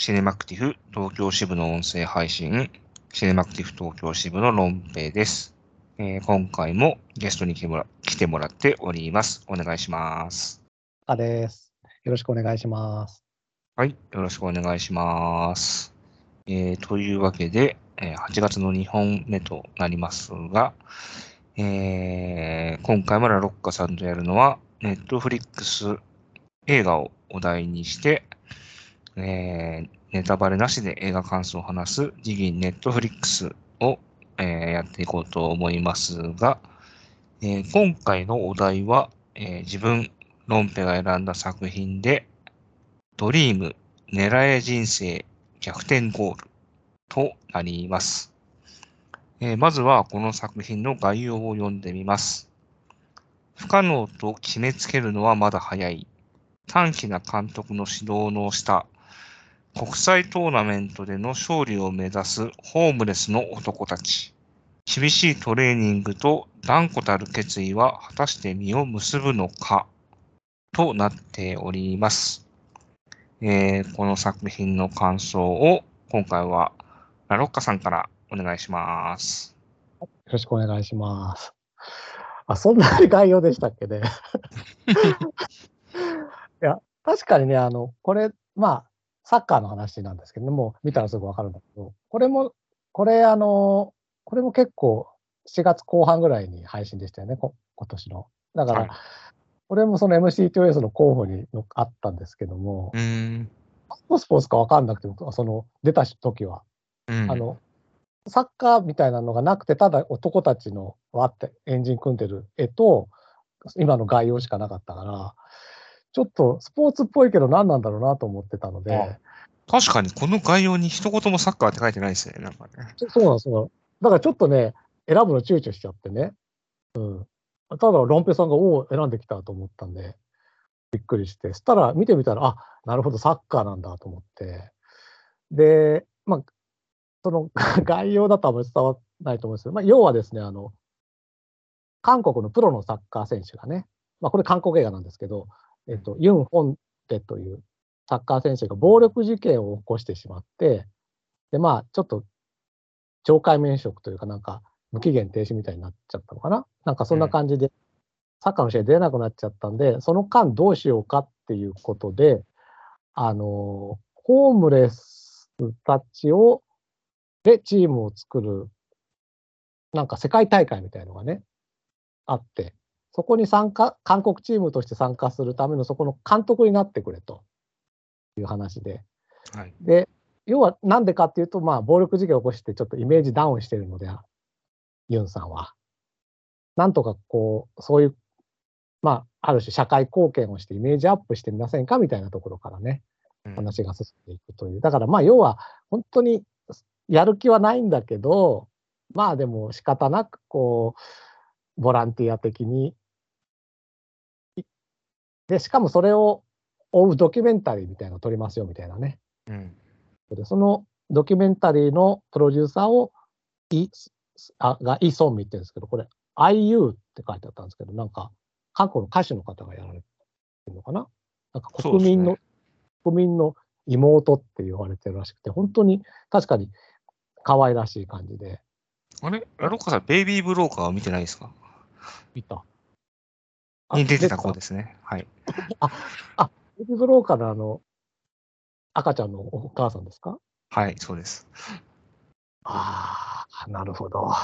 シネマクティフ東京支部の音声配信、シネマクティフ東京支部のロンペイです。今回もゲストに来てもらっております。お願いします。 です。よろしくお願いします。 はい、よろしくお願いします。というわけで、8月の2本目となりますが、今回もラロッカさんとやるのは、ネットフリックス映画をお題にして、ネタバレなしで映画感想を話すジギンネットフリックスを、やっていこうと思いますが、今回のお題は、自分、ロンペが選んだ作品で、ドリーム、狙え人生、逆転ゴールとなります。まずはこの作品の概要を読んでみます。不可能と決めつけるのはまだ早い。短気な監督の指導の下、国際トーナメントでの勝利を目指すホームレスの男たち。厳しいトレーニングと断固たる決意は果たして実を結ぶのかとなっております。この作品の感想を今回はラロッカさんからお願いします。 よろしくお願いします。そんな概要でしたっけね。いや、確かにね、これ、サッカーの話なんですけども、見たらすぐわかるんだけど、これも結構4月後半ぐらいに配信でしたよね、今年の。だから、 はい。 これもその MC2S の候補にあったんですけども、何のスポーツかわかんなくても、出た時は。サッカーみたいなのがなくて、ただ男たちのわってエンジン組んでる絵と、今の概要しかなかったから、ちょっとスポーツっぽいけど何なんだろうなと思ってたので。 確かにこの概要に一言もサッカーって書いてないですね、なんかね。 そうなんですよ。だからちょっとね、選ぶの躊躇しちゃってね。ただ、ロンペさんが、選んできたと思ったんで、びっくりして、そしたら見てみたら、なるほど、サッカーなんだと思って。で、その概要だとあんまり伝わらないと思うんですけど、要はですね、韓国のプロのサッカー選手がね、これ韓国映画なんですけど、ユン・ホンテというサッカー選手が暴力事件を起こしてしまって、で、ちょっと懲戒免職というか、なんか無期限停止みたいになっちゃったのかな。なんかそんな感じで、サッカーの試合出れなくなっちゃったんで、その間どうしようかっていうことで、ホームレスたちでチームを作る、なんか世界大会みたいのがね、あって、そこに韓国チームとして参加するためのそこの監督になってくれという話で。 はい。 で、要はなんでかっていうと、暴力事件を起こしてちょっとイメージダウンしてるので、ユンさんは。なんとかそういう、ある種社会貢献をしてイメージアップしてみませんかみたいなところからね、話が進んでいくという。だから要は本当にやる気はないんだけど、でも仕方なくボランティア的に。で、しかもそれを追うドキュメンタリーみたいなのを撮りますよみたいなね。で、そのドキュメンタリーのプロデューサーをイ・ソンミって言うんですけど、これ IU って書いてあったんですけど、なんか韓国の歌手の方がやられてるのかな。なんか国民の妹って言われてるらしくて、本当に確かに可愛らしい感じで。 あれラロッカさん、ベイビーブローカーは見てないですか？ 見た。 に出てた子ですね。はい。 ベビーブローカーの赤ちゃんのお母さんですか？ はい、そうです。 なるほど。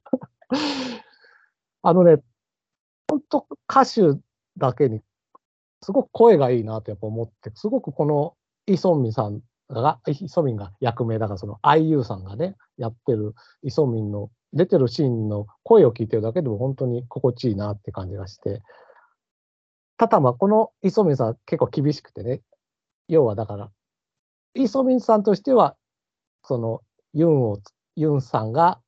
ね、本当歌手だけにすごく声がいいなとやっぱ思って、すごくこのイ・ソンミンが役名だから、その IU さんがね、やってるイ・ソンミンの出てるシーンの声を聞いてるだけでも本当に心地いいなって感じがして。ただこのイ・ソンミンさん結構厳しくてね、要はだから、イ・ソンミンさんとしては、そのユンさんが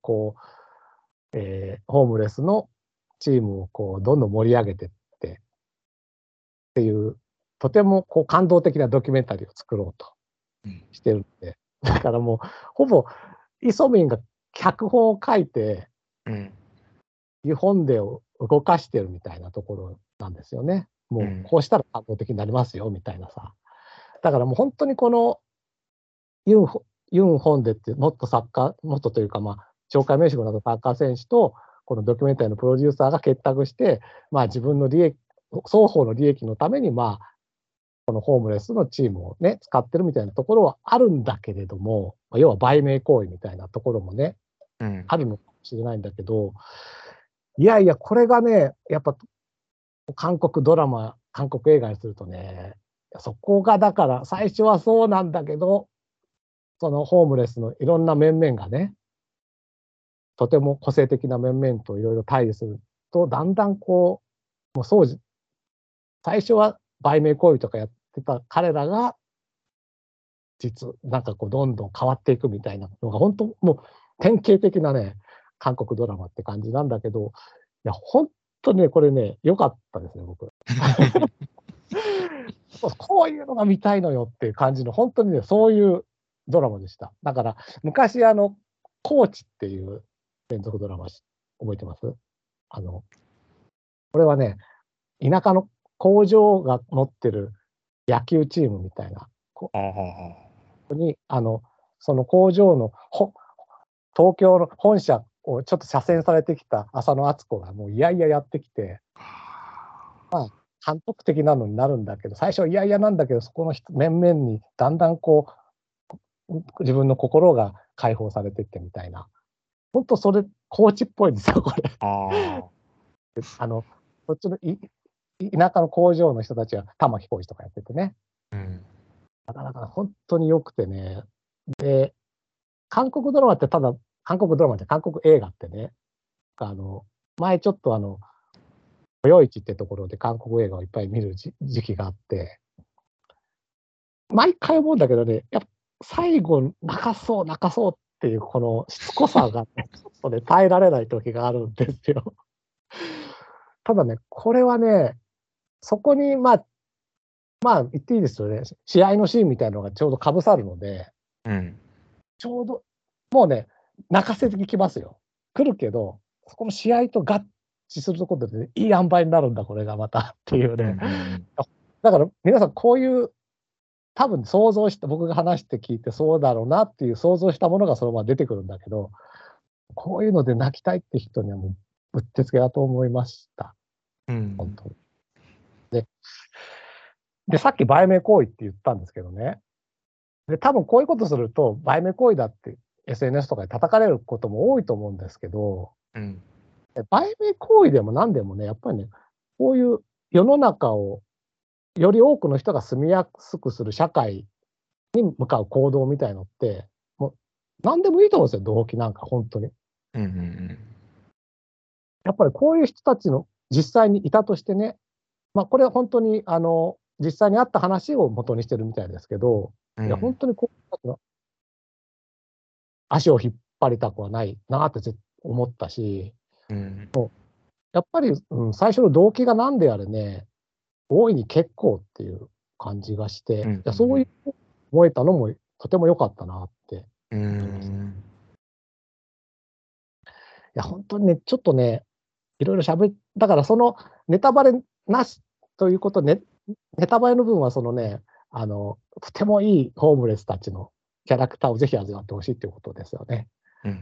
ホームレスのチームをどんどん盛り上げてっていう、とても感動的なドキュメンタリーを作ろうとしてるんで、だからもうほぼイ・ソミンが脚本を書いて、本でを動かしてるみたいなところなんですよね。もうこうしたら感動的になりますよみたいなさ。だからもう本当にこのユン・ホンデって元というか、懲戒免職などサッカー選手と、このドキュメンタリーのプロデューサーが結託して、自分の双方の利益のために、このホームレスのチームをね、使ってるみたいなところはあるんだけれども、要は売名行為みたいなところもね、あるのかもしれないんだけど、いやいや、これがね、やっぱ、韓国映画にするとね、そこがだから、最初はそうなんだけど、そのホームレスのいろんな面々がね、とても個性的な面々といろいろ対峙すると、だんだんもう最初は売名行為とかやってた彼らが、なんかどんどん変わっていくみたいなのが、本当もう典型的なね、韓国ドラマって感じなんだけど、いや、本当にね、これね、良かったですね、僕。こういうのが見たいのよっていう感じの、本当にね、そういうドラマでした。だから、昔、コーチっていう連続ドラマ覚えてます？これはね、田舎の工場が持ってる野球チームみたいな、に、その工場の東京の本社をちょっと左遷されてきた浅野敦子がもういやいややってきて、監督的なのになるんだけど、最初はいやいやなんだけど、そこの面々にだんだん自分の心が解放されていってみたいな。本当それ、コーチっぽいんですよ、これ。そっちの田舎の工場の人たちは玉置浩二とかやっててね。だから本当に良くてね。で、韓国映画ってね、前ちょっと夜市ってところで韓国映画をいっぱい見る時期があって、毎回思うんだけどね、やっぱ最後泣かそうっていうこのしつこさが、ちょっとね、耐えられない時があるんですよ。ただね、これはね、そこに言っていいですよね、試合のシーンみたいなのがちょうどかぶさるので、ちょうど、もうね、泣かせてきますよ。来るけど、そこの試合と合致するところで、ね、いい塩梅になるんだ、これがまたっていうね。だから皆さんこういう、多分僕が話して聞いてそうだろうなっていう想像したものがそのまま出てくるんだけど、こういうので泣きたいって人にはもう、うってつけだと思いました。本当に。で、さっき売名行為って言ったんですけどね。で、多分こういうことすると、売名行為だって SNS とかで叩かれることも多いと思うんですけど、売名行為でも何でもね、やっぱりね、こういう世の中をより多くの人が住みやすくする社会に向かう行動みたいのって、もう何でもいいと思うんですよ、動機なんか、本当に。やっぱりこういう人たちの実際にいたとしてね、これは本当に実際にあった話を元にしてるみたいですけど、いや本当にこういう人たちの足を引っ張りたくはないなって思ったし、やっぱり、最初の動機が何であれね、大いに結構っていう感じがして、そういう思えたのもとても良かったなって思います。いや、本当にね、ちょっとね、いろいろだからそのネタバレなしということね、ネタバレの部分はそのね、とてもいいホームレスたちのキャラクターをぜひ味わってほしいということですよね。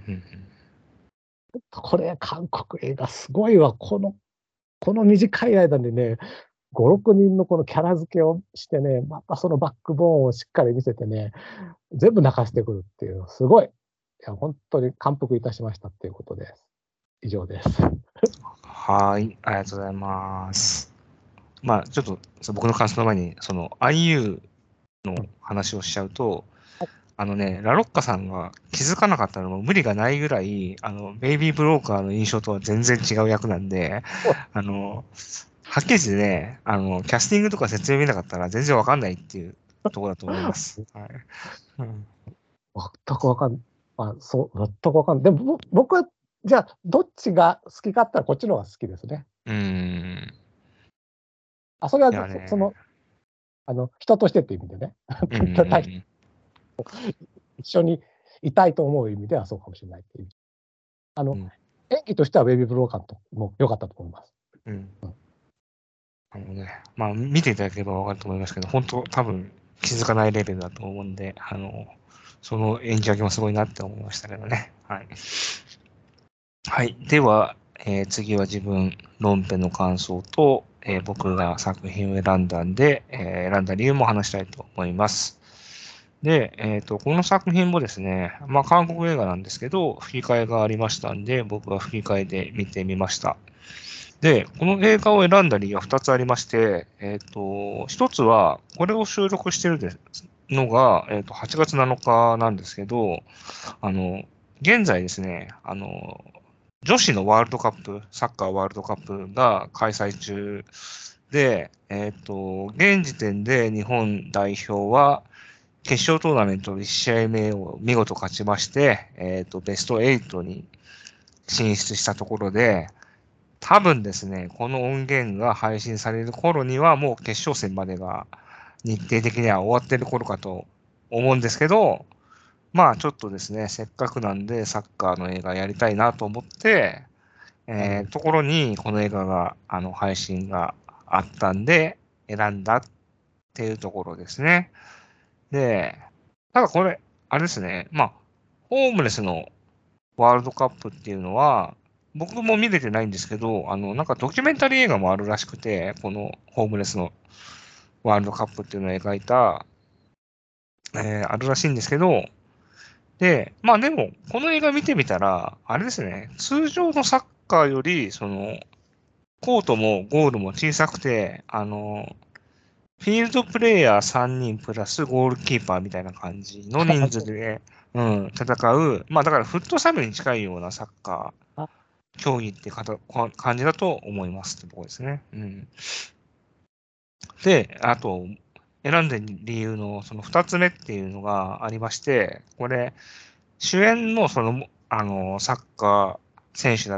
これ、韓国映画すごいわ。この短い間でね、5、6人のこのキャラ付けをしてね、またそのバックボーンをしっかり見せてね、全部泣かせてくるっていう、すごい。いや、本当に感服いたしましたっていうことです。以上です。 はい、ありがとうございます。ちょっと僕の感想の前に、IU の話をしちゃうと、ラロッカさんが気づかなかったのも無理がないぐらい、ベイビー・ブローカーの印象とは全然違う役なんで、はっきり言ってね、キャスティングとか説明見なかったら全然わかんないっていうところだと思います。はい。 全くわかんない。全くわかんない。でも、僕は、じゃあ、どっちが好きかって言ったら、こっちの方が好きですね。それは、人としてっていう意味でね。一緒にいたいと思う意味ではそうかもしれないっていう。演技としてはベイビー・ブローカーも良かったと思います。 見ていただければわかると思いますけど、本当多分気づかないレベルだと思うんで、 その演じ分けもすごいなって思いましたけどね。はい。はい。では、次は自分、ロンペの感想と、僕が作品を選んだんで、選んだ理由も話したいと思います。で、この作品もですね、まあ、韓国映画なんですけど、吹き替えがありましたんで、僕は吹き替えで見てみました。で、この映画を選んだ理由は2つありまして、1つは、これを収録してるのが、8月7日なんですけど、現在ですね、女子のワールドカップ、サッカーワールドカップが開催中で、現時点で日本代表は、決勝トーナメント1試合目を見事勝ちまして、ベスト8に進出したところで、多分ですね、この音源が配信される頃にはもう決勝戦までが日程的には終わってる頃かと思うんですけど、まあちょっとですね、せっかくなんでサッカーの映画やりたいなと思って、ところにこの映画が、配信があったんで選んだっていうところですね。で、ただこれ、あれですね、まあ、ホームレスのワールドカップっていうのは、僕も見れてないんですけど、なんかドキュメンタリー映画もあるらしくて、このホームレスのワールドカップっていうのを描いた、あるらしいんですけど、で、まあでも、この映画見てみたら、あれですね、通常のサッカーより、コートもゴールも小さくて、フィールドプレイヤー3人プラスゴールキーパーみたいな感じの人数で、戦う、まあだからフットサルに近いようなサッカー、競技って感じだと思いますってところですね。うん。で、あと、選んで理由のその2つ目っていうのがありまして、これ、主演のサッカー選手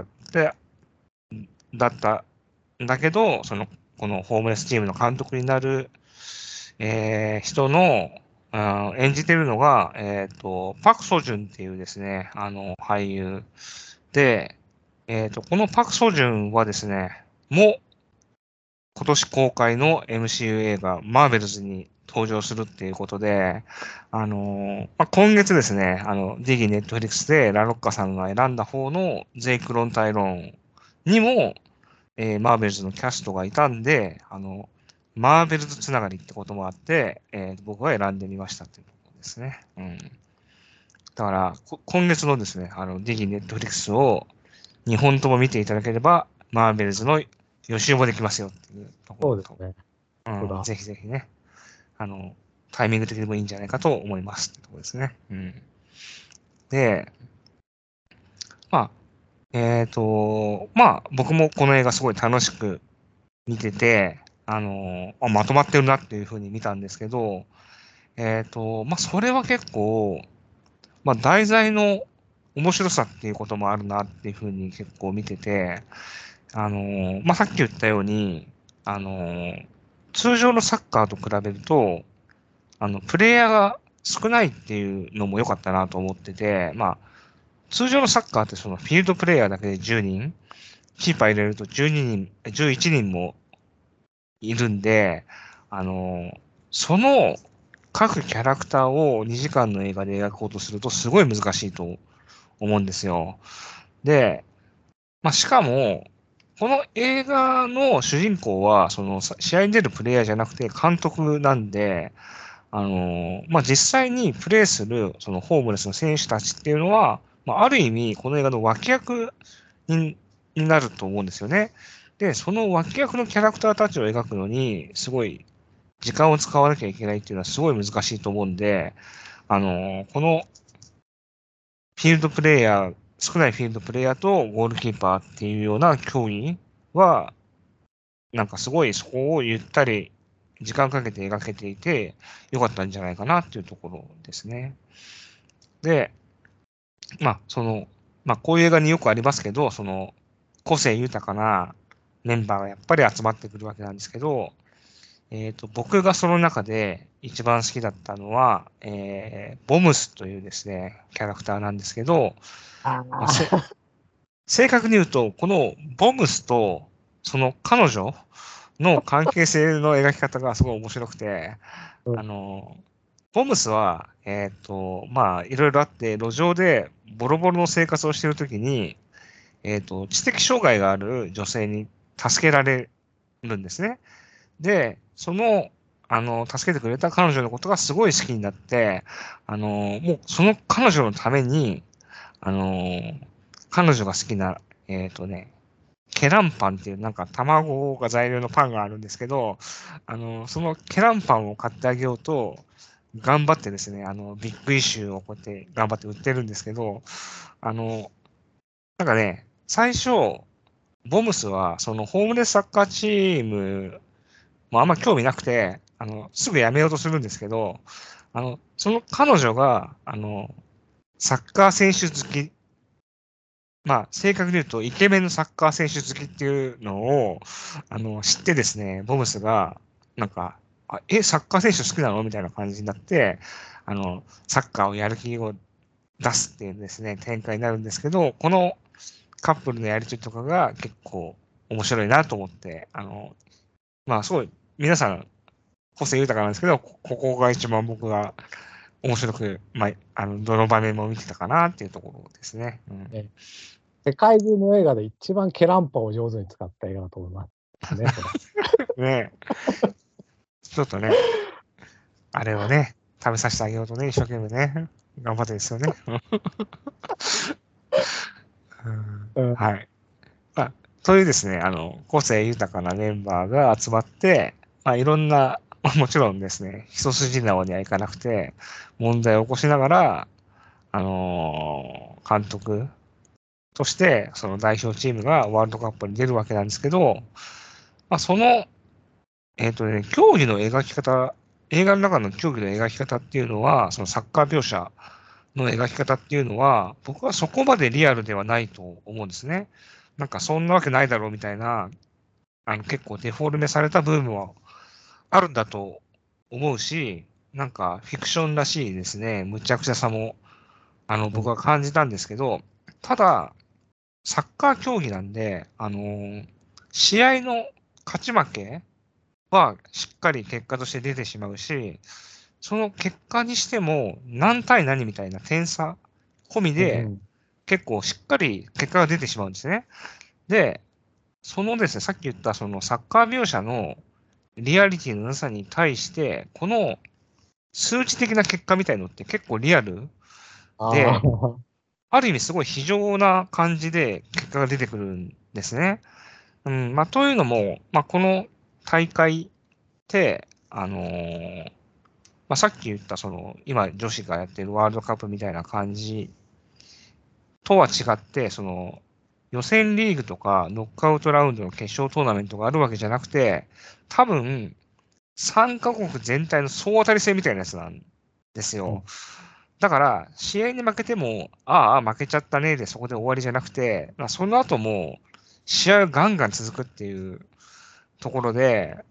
だったんだけど、このホームレスチームの監督になる、人の、演じてるのが、パク・ソジュンっていうですね、俳優で、このパク・ソジュンはですね、今年公開の MCU 映画、マーベルズに登場するっていうことで、まあ、今月ですね、ディギネットフリックスでラロッカさんが選んだ方のゼイク・ロンタイロンにも、マーベルズのキャストがいたんで、マーベルズつながりってこともあって、僕は選んでみましたっていうところですね。うん。だから、今月のですね、ディギネットフリックスを2本とも見ていただければ、マーベルズの予習もできますよっていうところと、 そうですね。 ぜひぜひね、あの、タイミング的にもいいんじゃないかと思いますってところですね。うん。で、まあ、まあ、僕もこの映画すごい楽しく見てて、まとまってるなっていうふうに見たんですけど、まあ、それは結構、まあ、題材の面白さっていうこともあるなっていうふうに結構見てて、まあ、さっき言ったように、あの、通常のサッカーと比べると、プレイヤーが少ないっていうのも良かったなと思ってて、まあ、通常のサッカーってそのフィールドプレイヤーだけで10人、キーパー入れると12人、11人もいるんで、あの、その各キャラクターを2時間の映画で描こうとするとすごい難しいと思うんですよ。で、まあ、しかも、この映画の主人公は、その試合に出るプレイヤーじゃなくて監督なんで、まあ、実際にプレーするそのホームレスの選手たちっていうのは、まあ、ある意味、この映画の脇役になると思うんですよね。で、その脇役のキャラクターたちを描くのに、すごい時間を使わなきゃいけないっていうのはすごい難しいと思うんで、このフィールドプレイヤー、少ないフィールドプレイヤーとゴールキーパーっていうような競技は、なんかすごいそこをゆったり時間かけて描けていて、よかったんじゃないかなっていうところですね。で、まあ、まあ、こういう映画によくありますけど、個性豊かなメンバーがやっぱり集まってくるわけなんですけど、僕がその中で一番好きだったのは、ボムスというですね、キャラクターなんですけど、 あまあ、 あ、 正確に言うと、このボムスとその彼女の関係性の描き方がすごい面白くて、 うんあの、 ボムスは、まあ、いろいろあって、路上でボロボロの生活をしているときに、知的障害がある女性に助けられるんですね。で、助けてくれた彼女のことがすごい好きになって、もうその彼女のために、あの、彼女が好きな、ケランパンっていうなんか卵が材料のパンがあるんですけど、そのケランパンを買ってあげようと、頑張ってですね、ビッグイシューをこうやって頑張って売ってるんですけど、あの、なんかね、最初、ボムスはそのホームレスサッカーチームもあんま興味なくて、すぐ辞めようとするんですけど、その彼女が、サッカー選手好き、まあ、正確に言うと、イケメンのサッカー選手好きっていうのを、知ってですね、ボムスが、なんか、サッカー選手好きなのみたいな感じになって、サッカーをやる気を出すっていうですね、展開になるんですけど、このカップルのやりとりとかが結構面白いなと思って、まあ、すごい、皆さん個性豊かなんですけど、ここが一番僕が面白く、まあ、どの場面も見てたかなっていうところですね。うん、 ね、世界中の映画で一番ケランパを上手に使った映画だと思いますね、これ。 ねちょっとね、あれをね、食べさせてあげようとね、一生懸命ね、頑張ってですよね。 うん。 はい。まあ、というですね、個性豊かなメンバーが集まって、まあ、いろんな、もちろんですね、一筋縄にはいかなくて、問題を起こしながら、監督として、その代表チームがワールドカップに出るわけなんですけど、まあ、競技の描き方、映画の中の競技の描き方っていうのは、そのサッカー描写の描き方っていうのは、僕はそこまでリアルではないと思うんですね。なんかそんなわけないだろうみたいな、結構デフォルメされた部分はあるんだと思うし、なんかフィクションらしいですね、むちゃくちゃさも、僕は感じたんですけど、ただ、サッカー競技なんで、試合の勝ち負けはしっかり結果として出てしまうし、その結果にしても何対何みたいな点差込みでうん結構しっかり結果が出てしまうんですね。で、そのですね、さっき言ったそのサッカー描写のリアリティのなさに対して、この数値的な結果みたいのって結構リアルあで、 あ、 ある意味すごい非常な感じで結果が出てくるんですね。うん、まあ、というのも、まあ、この大会って、まあ、さっき言ったその、今女子がやってるワールドカップみたいな感じとは違って、その、予選リーグとかノックアウトラウンドの決勝トーナメントがあるわけじゃなくて、多分、3カ国全体の総当たり戦みたいなやつなんですよ。 うんだから、試合に負けても、ああ、負けちゃったねでそこで終わりじゃなくて、まあ、その後も、試合がガンガン続くっていうところで、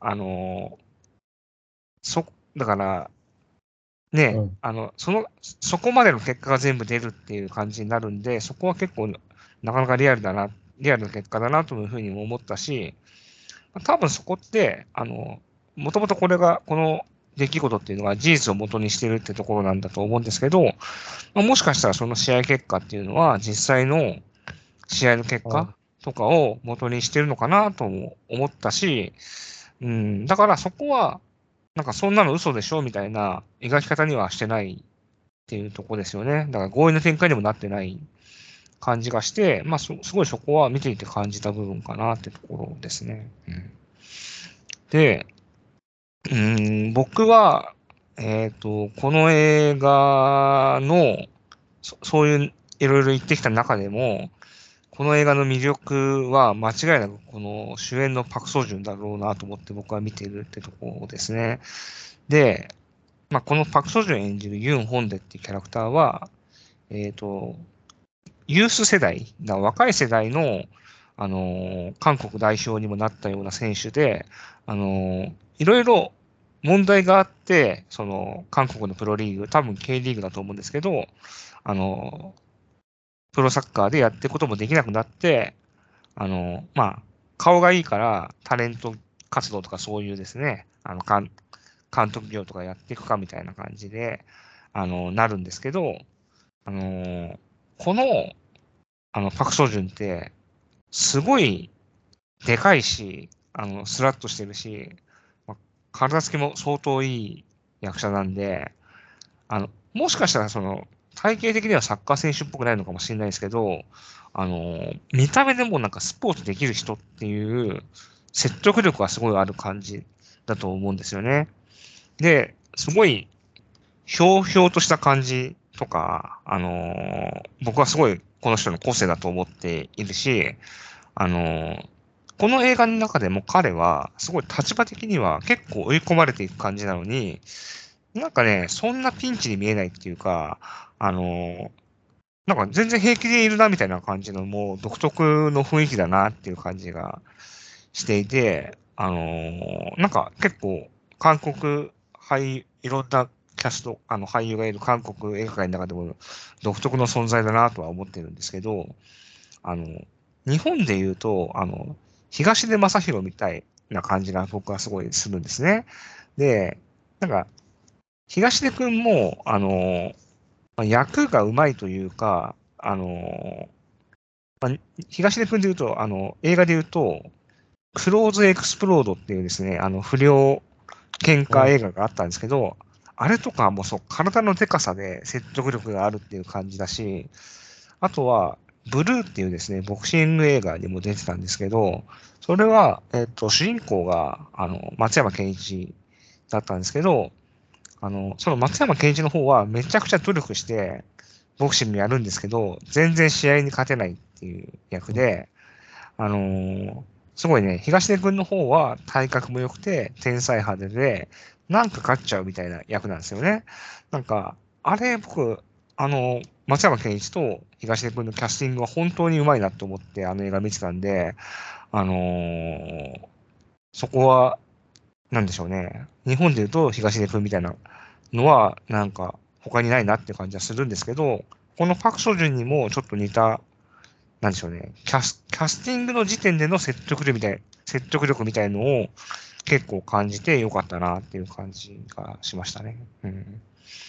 そ、だから、ね、 うん。 そこまでの結果が全部出るっていう感じになるんで、そこは結構、なかなかリアルな結果だなというふうにも思ったし、多分そこって、もともとこの出来事っていうのが事実を元にしてるってところなんだと思うんですけど、まあ、もしかしたらその試合結果っていうのは実際の試合の結あ果とかを元にしてるのかなとも思ったし、うん、だからそこは、なんかそんなの嘘でしょみたいな描き方にはしてないっていうところですよね。だから強引な展開にもなってない感じがして、まあすごいそこは見ていて感じた部分かなってところですね。うん、で、僕は、この映画の、そういういろいろ言ってきた中でも、この映画の魅力は間違いなくこの主演のパク・ソジュンだろうなと思って僕は見ているってところですね。で、まあ、このパク・ソジュン演じるユン・ホンデっていうキャラクターは、えっと、ユース世代、若い世代の、韓国代表にもなったような選手で、いろいろ問題があって、その、韓国のプロリーグ、多分 K リーグだと思うんですけど、あの、プロサッカーでやっていくこともできなくなって、まあ、顔がいいからタレント活動とかそういうですね、 監督業とかやっていくかみたいな感じで、なるんですけど、この、パク・ソジュンって、すごいでかいし、スラッとしてるし、まあ体つきも相当いい役者なんで、もしかしたら体型的にはサッカー選手っぽくないのかもしれないですけど、見た目でもなんかスポーツできる人っていう説得力がすごいある感じだと思うんですよね。で、すごい、ひょうひょうとした感じとか、僕はすごいこの人の個性だと思っているし、あのーこの映画の中でも彼は、すごい立場的には結構追い込まれていく感じなのに、なんかね、そんなピンチに見えないっていうか、なんか全然平気でいるなみたいな感じの、もう独特の雰囲気だなっていう感じがしていて、なんか結構韓国いろんなキャスト、俳優がいる韓国映画界の中でも独特の存在だなとは思ってるんですけど、あの、日本で言うと、東出昌大みたいな感じが僕はすごいするんですね。で、なんか、東出くんも、役がうまいというか、東出くんで言うと、映画で言うと、クローズエクスプロードっていうですね、不良喧嘩映画があったんですけど、あれとかもそう、体のデカさで説得力があるっていう感じだし、あとは、ブルーっていうですね、ボクシング映画にも出てたんですけど、それは、主人公が、松山ケンイチだったんですけど、その松山ケンイチの方はめちゃくちゃ努力して、ボクシングやるんですけど、全然試合に勝てないっていう役で、あのーすごいね、東出君の方は体格も良くて、天才派手で、なんか勝っちゃうみたいな役なんですよね。なんか、あれ僕、松山ケンイチと東出君のキャスティングは本当にうまいなと思ってあの映画見てたんで、あのーそこは、なんでしょうね。日本で言うと東出君みたいなのは、なんか他にないなって感じはするんですけど、このパク・ソジュンにもちょっと似たなんでしょうね、キャスティングの時点での説得力みたいのを結構感じてよかったなっていう感じがしましたね。うん、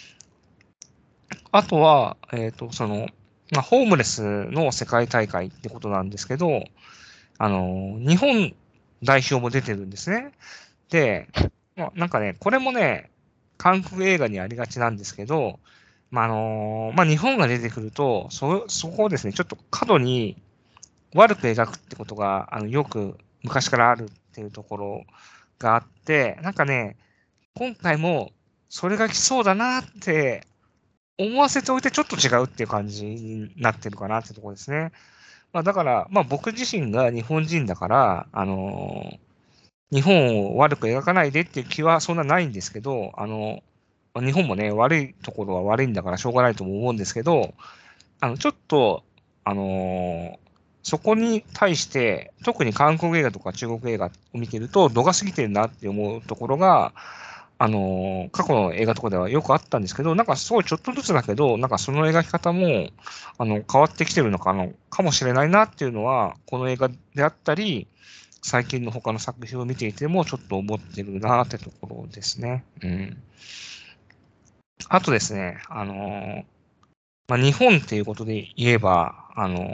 あとは、ホームレスの世界大会ってことなんですけど、日本代表も出てるんですね。で、なんかね、これもね、韓国映画にありがちなんですけど、日本が出てくると、そこをですね、ちょっと過度に悪く描くってことが、よく昔からあるっていうところがあって、なんかね、今回もそれが来そうだなって思わせておいてちょっと違うっていう感じになってるかなってところですね。だから、僕自身が日本人だから、日本を悪く描かないでっていう気はそんなないんですけど、日本もね、悪いところは悪いんだからしょうがないとも思うんですけど、ちょっと、あのーそこに対して、特に韓国映画とか中国映画を見てると、度が過ぎてるなって思うところが、過去の映画とかではよくあったんですけど、なんかすごいちょっとずつだけど、なんかその描き方も、変わってきてるのかもしれないなっていうのは、この映画であったり、最近の他の作品を見ていても、ちょっと思ってるなってところですね。うん。あとですね、日本っていうことで言えば、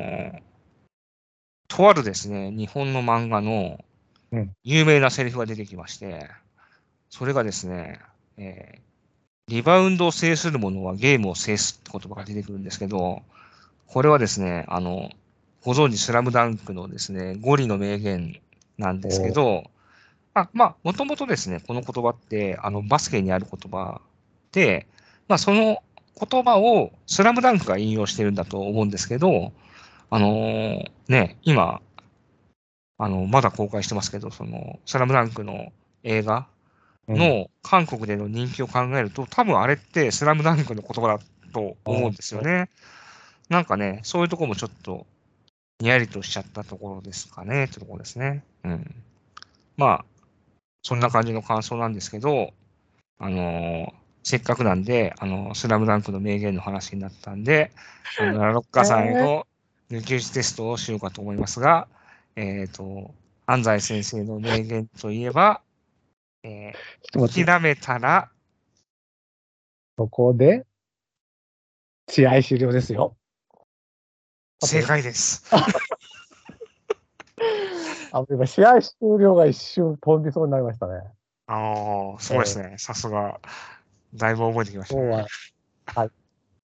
とあるですね、日本の漫画のうん。 有名なセリフが出てきまして、それがですね、えリバウンドを制する者はゲームを制すって言葉が出てくるんですけど、これはですね、ご存知スラムダンクのですね、ゴリの名言なんですけおど、もともとですね、この言葉って、バスケにある言葉で、その言葉をスラムダンクが引用してるんだと思うんですけど、今、まだ公開してますけど、スラムダンクの映画うん。 の韓国での人気を考えると、多分あれってスラムダンクの言葉だと思うんですよね。なんかね、そういうところもちょっと、にやりとしちゃったところですかね、ってところですね。うん。まあ、そんな感じの感想なんですけど、あのせっかくなんで、スラムダンクの名言の話になったんで、ラロッカさんへえの抜き打ちテストをしようかと思いますが、安西先生の名言といえば、 諦めたら、 そこで、試合終了ですよ。 正解です。 今、試合終了が一瞬飛びそうになりましたね。 すごいですね。さすが。だいぶ覚えてきましたね。 今日は、はい。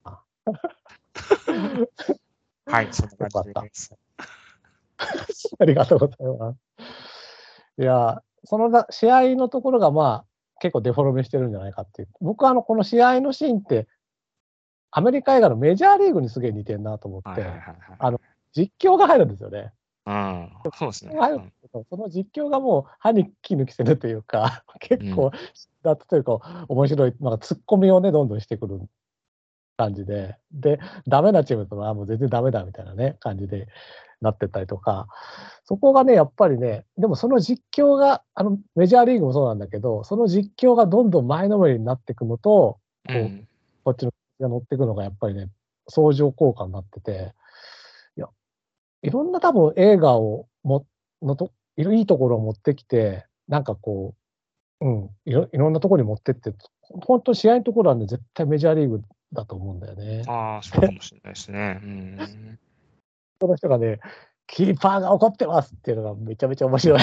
はい、そんな感よかった。 じです。 ありがとうございます。いや、その試合のところが、まあ、結構デフォルメしてるんじゃないかっていう。僕はこの試合のシーンって、アメリカ映画のメジャーリーグにすげえ似てるなと思っはいはいて、 はい。 実況が入るんですよね。 そうですね。 入るんですけど、その実況がもう歯に衣着せぬというか、結構、だというか、面白い、なんかツッコミをね、どんどんしてくる感じで、で、ダメなチームとはもう全然ダメだみたいなね、感じでなってったりとか、そこがね、やっぱりね、でもその実況が、メジャーリーグもそうなんだけど、その実況がどんどん前のめりになっていくのと、こっちのが乗っていくのがやっぱりね、相乗効果になってて、いや、いろんな多分映画をいいところを持ってきて、なんかこう、いろんなところに持ってって、本当試合のところはね、絶対メジャーリーグだと思うんだよね。 そうかもしれないですね。 その人がね、キーパーが怒ってますっていうのがめちゃめちゃ面白い。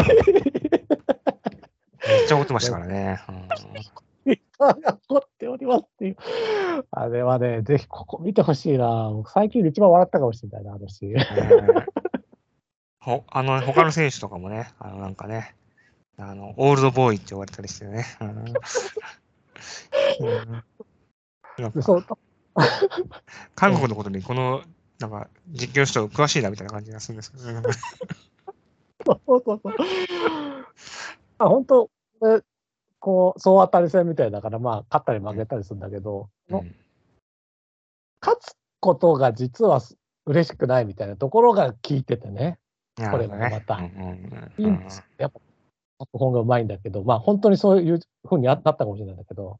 めっちゃ怒ってましたからね。 キーパーが怒っておりますっていう。あれはね、ぜひここ見てほしいな。僕最近で一番笑ったかもしれないな、あのシーン。 他の選手とかもね、なんかね、オールドボーイって呼ばれたりしてね。なんで、そう、 か、韓国のことになんか、実況人詳しいなみたいな感じがするんですけどね。 そうそうそう。本当、こう、総当たり戦みたいだから、まあ、勝ったり負けたりするんだけど、勝つことが実は嬉しくないみたいなところが効いててね、これがね、また。いいんです。やっぱ、脚本がうまいんだけど、まあ、本当にそういう風になったかもしれないんだけど、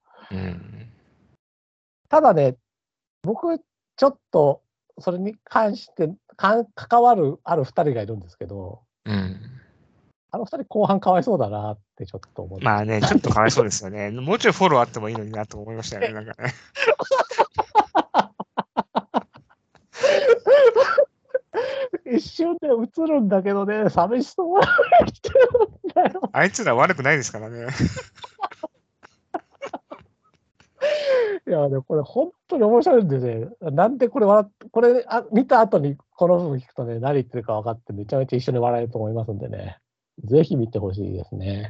ただね、僕、ちょっと、それに関して、関わるある2人がいるんですけど、あの2人後半かわいそうだなってちょっと思って。 まあね、ちょっとかわいそうですよね。もうちょいフォローあってもいいのになと思いましたよね、なんかね。 一瞬で映るんだけどね、寂しそうな人なんだよ。 あいつら悪くないですからね。 いやね、これ本当に面白いんでね、なんでこれ見た後にこの部分聞くとね、何言ってるか分かってめちゃめちゃ一緒に笑えると思いますんでね、ぜひ見てほしいですね。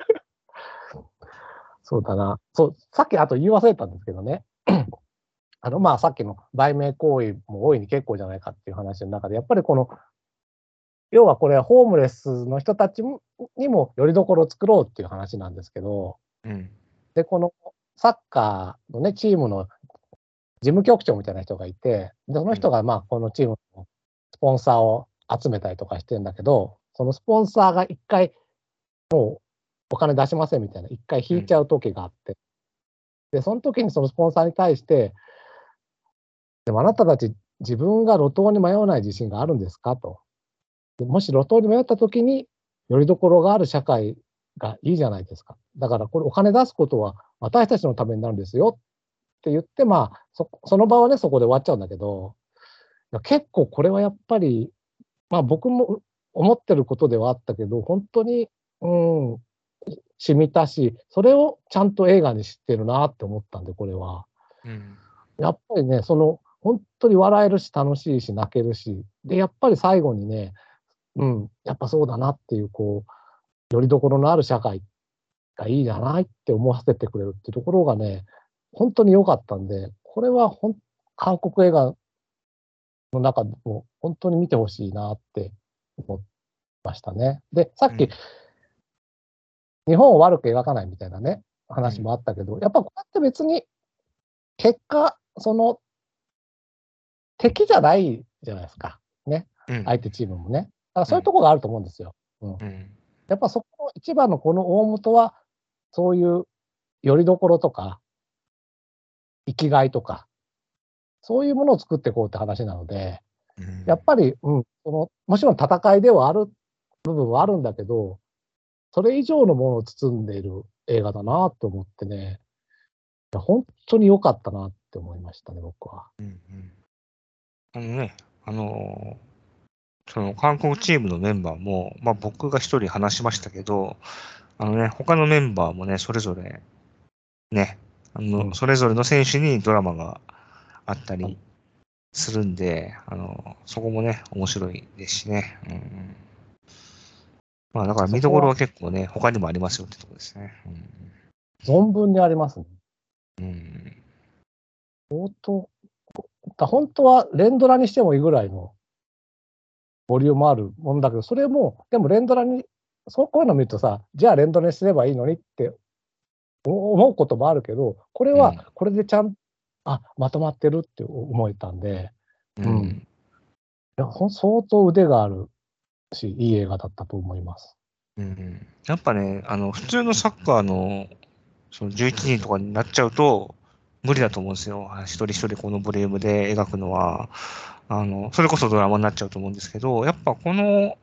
そうだな。そう、さっきあと言い忘れたんですけどね。まあさっきの売名行為も大いに結構じゃないかっていう話の中で、やっぱり要はこれはホームレスの人たちにもよりどころを作ろうっていう話なんですけど、で、このサッカーのね、チームの事務局長みたいな人がいて、で、その人がまあこのチームのスポンサーを集めたりとかしてるんだけど、そのスポンサーが一回お金出しませんみたいな、一回引いちゃう時があって、で、その時にそのスポンサーに対して、でもあなたたち自分が路頭に迷わない自信があるんですかと。でもし路頭に迷った時に、よりどころがある社会がいいじゃないですか。だからこれお金出すことは私たちのためになるんですよって言って、まあ、その場はね、そこで終わっちゃうんだけど、結構これはやっぱり、まあ僕も思ってることではあったけど、本当に、うん、染みたし、それをちゃんと映画にしてるなって思ったんで、これは。やっぱりね、本当に笑えるし、楽しいし、泣けるし、で、やっぱり最後にね、やっぱそうだなっていう、よりどころのある社会がいいじゃないって思わせてくれるっていうところがね、本当に良かったんで、これは韓国映画の中でも本当に見てほしいなって思いましたね。で、さっき、日本を悪く描かないみたいなね、話もあったけど、やっぱこうやって別に、結果、敵じゃないじゃないですか。ね。相手チームもね。だからそういうところがあると思うんですよ。やっぱそこの一番のこの大元は、そういう拠り所とか、生きがいとか、そういうものを作っていこうって話なので、やっぱり、もちろん戦いではある部分はあるんだけど、 それ以上のものを包んでいる映画だなと思ってね、いや本当に良かったなって思いましたね、僕は。 うんうん。あのね、あのその韓国チームのメンバーも、まあ僕が一人話しましたけど、他のメンバーもね、それぞれね、 うん。 それぞれの選手にドラマがあったりするんで、そこもね、面白いですしね。うん、まあだから見どころそこはは結構ね、他にもありますよってとこですね。 存分にありますね。 うん。 相当、本当は連ドラにしてもいいぐらいのボリュームあるもんだけど、それも、でも連ドラに、こういうの見るとさ、じゃあ連ドラにすればいいのにって思うこともあるけど、これはうん。 これでちゃん、まとまってるって思えたんで、うん。いうん。 や、相当腕があるし、いい映画だったと思います。 うん。やっぱね、普通のサッカーの、その11人とかになっちゃうと、無理だと思うんですよ。一人一人このボリュームで描くのは。それこそドラマになっちゃうと思うんですけど、やっぱこの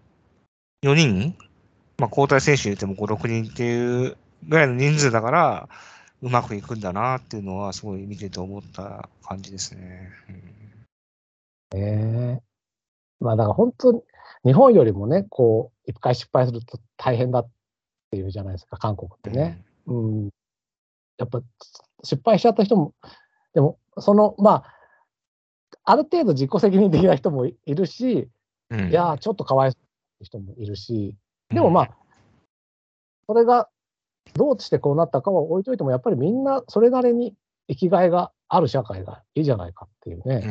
4人、まあ、交代選手入れても5、6人っていうぐらいの人数だから、うまくいくんだなっていうのは、すごい見てて思った感じですね。 ええ、まあだから本当に、日本よりもね、こう、一回失敗すると大変だっていうじゃないですか、韓国ってね。 うん。 うん。やっぱ失敗しちゃった人も、でも、まあ、ある程度自己責任的な人もいるし、 うん。 いやー、ちょっとかわいそうな人もいるし、 うん。 でもまあ、それがどうしてこうなったかは置いといても、やっぱりみんなそれなりに生きがいがある社会がいいじゃないかっていうね、 うん。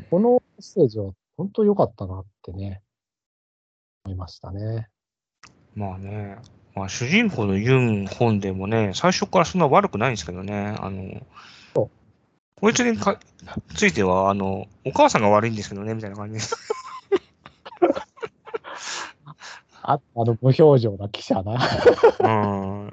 このメッセージは本当良かったなってね、思いましたね。 まあね、まあ主人公のユン・ホンデもね、最初からそんな悪くないんですけどね、 そう、 こいつについては、お母さんが悪いんですけどね、みたいな感じです。 無表情な記者な。 うん。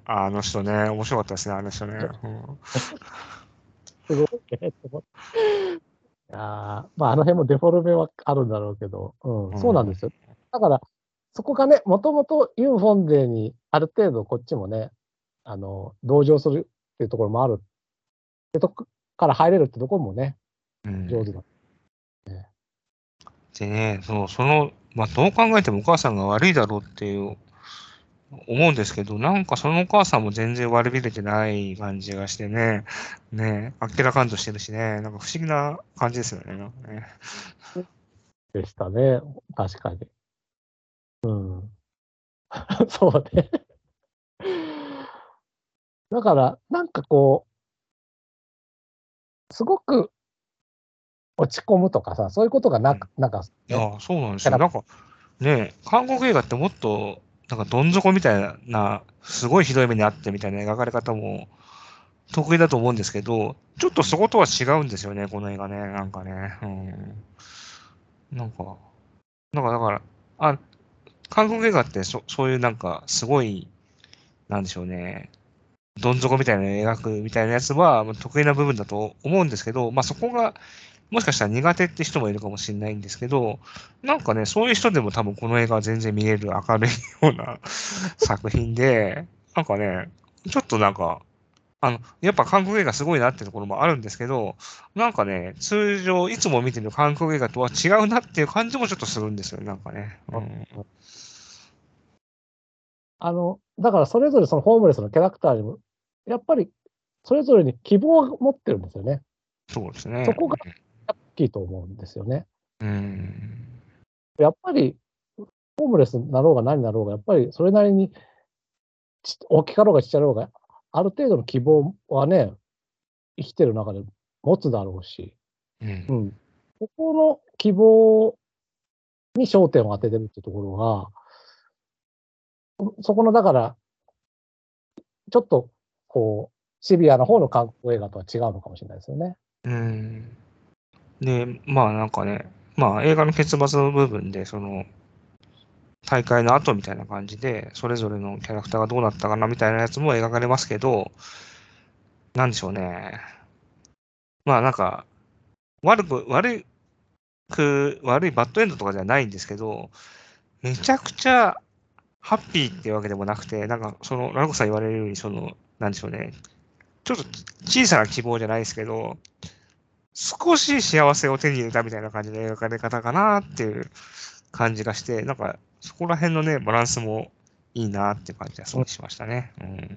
あの人ね、面白かったですね、あの人ね。うん。 すごいね、と思って。まあ、あの辺もデフォルメはあるんだろうけど、うん、 うん。 そうなんですよ。だから、そこがね、もともとユン・フォンデにある程度こっちもね、同情するっていうところもあるってとこから入れるってところもね、 うん。 上手だね。 でね、まあ、どう考えてもお母さんが悪いだろうっていう思うんですけど、なんかそのお母さんも全然悪びれてない感じがしてね、ね、あっけらかんとしてるしね、なんか不思議な感じですよね。なんかね。 でしたね、確かに。うん。そうね。だから、なんかこう、すごく落ち込むとかさ、そういうことがうん。 なんかね、 いや、そうなんですよ。 キャラ、 なんかね、韓国映画ってもっと、なんかどん底みたいな、すごいひどい目にあってみたいな描かれ方も得意だと思うんですけど、ちょっとそことは違うんですよね、この映画ね。なんかね。うん。なんか、だから、韓国映画ってそういうなんか、すごい、なんでしょうね、どん底みたいなのを描くみたいなやつは、まあ得意な部分だと思うんですけど、まあそこが、もしかしたら苦手って人もいるかもしれないんですけど、なんかね、そういう人でも多分この映画は全然見れる明るいような作品で、なんかね、ちょっとなんか、やっぱ韓国映画すごいなってところもあるんですけど、なんかね、通常いつも見てる韓国映画とは違うなっていう感じもちょっとするんですよね、なんかね。うん。 だからそれぞれそのホームレスのキャラクターにも、やっぱりそれぞれに希望を持ってるんですよね。 そうですね。 そこが大きいと思うんですよね。 うん。 やっぱりホームレスになろうが何になろうが、やっぱりそれなりに大きかろうがちっちゃろうが、ある程度の希望はね、生きてる中で持つだろうし、 うん。 うん。そこの希望に焦点を当ててるっていうところが、そこのだから、ちょっとこう、シビアな方の韓国映画とは違うのかもしれないですよね。 うん。で、まあなんかね、まあ映画の結末の部分で、大会の後みたいな感じで、それぞれのキャラクターがどうなったかなみたいなやつも描かれますけど、なんでしょうね。まあなんか、悪いバッドエンドとかじゃないんですけど、めちゃくちゃハッピーっていうわけでもなくて、なんかその、ラロコさん言われるように、その、なんでしょうね。ちょっと小さな希望じゃないですけど、少し幸せを手に入れたみたいな感じの描かれ方かなっていう感じがして、なんかそこら辺のね、バランスもいいなって感じがすごいしましたね。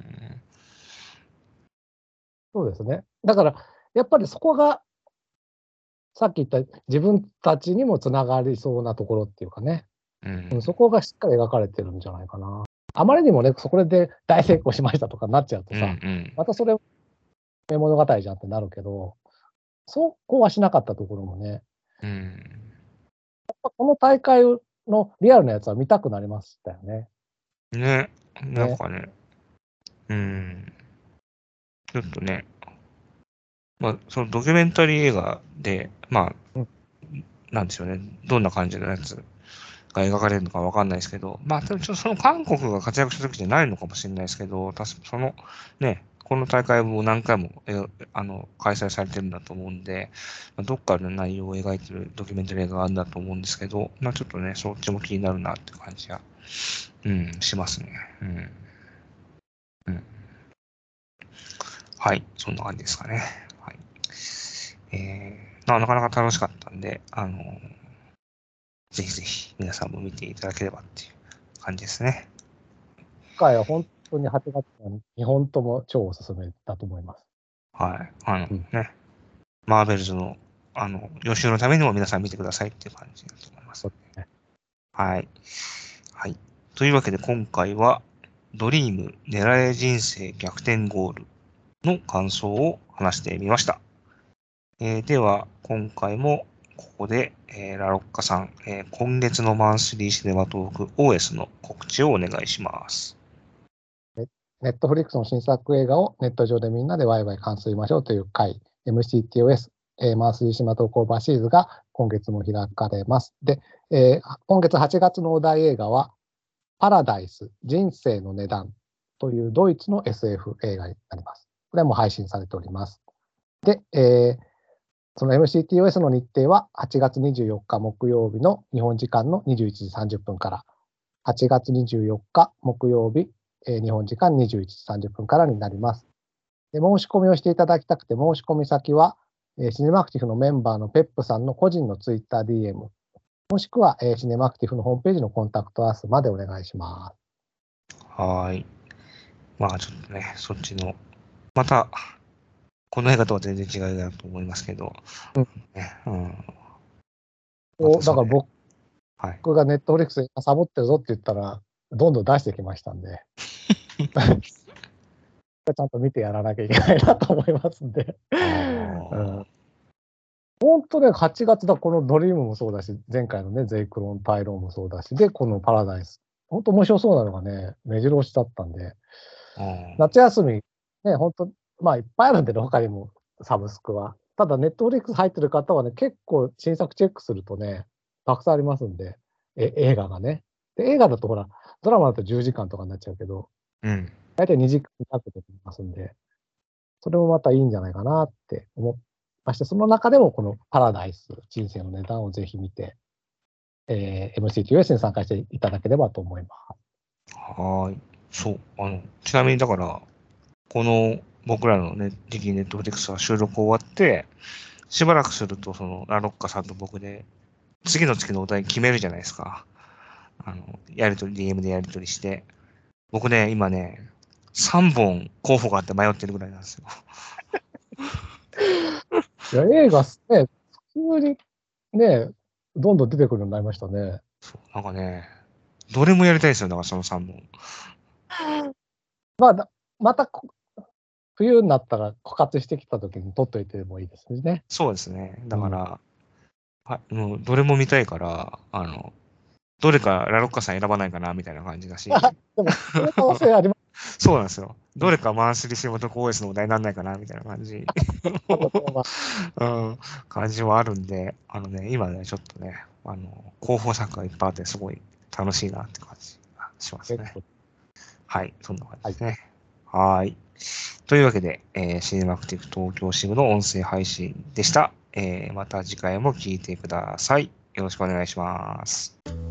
そうですね。だから、やっぱりそこが、さっき言った自分たちにもつながりそうなところっていうかね、そこがしっかり描かれてるんじゃないかな。あまりにもね、そこで大成功しましたとかなっちゃうとさ、またそれ物語じゃんってなるけど、そうこうはしなかったところもね、この大会のリアルなやつは見たくなりましたよね。 ね、なんかね、ちょっとね、まあ、そのドキュメンタリー映画で、まあ、なんでしょうね、どんな感じのやつが描かれるのかわかんないですけど、まあ、でもちょっとその韓国が活躍した時じゃないのかもしれないですけど、そのね、この大会も何回も開催されてるんだと思うんで、まあ、どっかの内容を描いてるドキュメンタリー映画があるんだと思うんですけど、まあちょっとね、そっちも気になるなって感じが、しますね。はい、そんな感じですかね。はい。なかなか楽しかったんで、ぜひぜひ皆さんも見ていただければっていう感じですね。 今回は本当に8月は2本とも超おすすめだと思います。 はい。マーベルズの、予習のためにも皆さん見てくださいっていう感じだと思います。はい。はい。というわけで今回は、ドリーム狙え人生逆転ゴールの感想を話してみました。では、今回もここで、ラロッカさん、今月のマンスリーシネマトーク OS の告知をお願いします。 ネットフリックスの新作映画をネット上でみんなでワイワイ感想言いましょうという会、MCTOS、マンスリーシネマトークオーバーシーズが今月も開かれます。で、今月8月のお題映画は、パラダイス、人生の値段というドイツの SF 映画になります。これも配信されております。で、その MCTOS の日程は8月24日木曜日の日本時間の21時30分から、8月24日木曜日、日本時間21時30分からになります。で、申し込みをしていただきたくて、申し込み先は、シネマクティフのメンバーのペップさんの個人のツイッター DM、もしくは、シネマクティフのホームページのコンタクトアースまでお願いします。 はい。まあちょっとね、そっちの、また、この映画とは全然違うなと思いますけど、 だから僕がネットフリックスでサボってるぞって言ったら、どんどん出してきましたんで、ちゃんと見てやらなきゃいけないなと思いますんで。本当ね、8月だ、このドリームもそうだし、前回のね、ゼイクロン・タイローンもそうだし、で、このパラダイス。本当面白そうなのがね、目白押しだったんで、夏休み、ね、本当まあいっぱいあるんでね、他にもサブスクは。ただ、ネットフリックス入ってる方はね、結構新作チェックするとね、たくさんありますんで、映画がね。で、映画だとほら、ドラマだと10時間とかになっちゃうけど、大体2時間弱で見ますんで、それもまたいいんじゃないかなって思ってまして、その中でもこのパラダイス、人生の値段をぜひ見て、MCTOS に参加していただければと思います。 はい。そう。ちなみにだから、この僕らのね、次期ネットフリックスは収録終わって、しばらくすると、その、ラロッカさんと僕で、次の月のお題決めるじゃないですか。DM でやり取りして。僕ね、今ね、3本候補があって迷ってるぐらいなんですよ。 いや、映画ね、普通にね、どんどん出てくるようになりましたね。 そう、なんかね、どれもやりたいですよ、だからその3本。 まあ、また冬になったら枯渇してきた時に撮っといてもいいですね。 そうですね。だから、もうどれも見たいから、どれかラロッカさん選ばないかな、みたいな感じだし。でも、その可能性あります。 そうなんですよ。どれかマンスリー仕事 OS のお題にならないかな、みたいな感じ。感じはあるんで、今ね、ちょっとね、候補作がいっぱいあって、すごい楽しいなって感じがしますね。はい、そんな感じですね。はい。というわけで、シネマクティブ東京支部の音声配信でした。また次回も聞いてください。よろしくお願いします。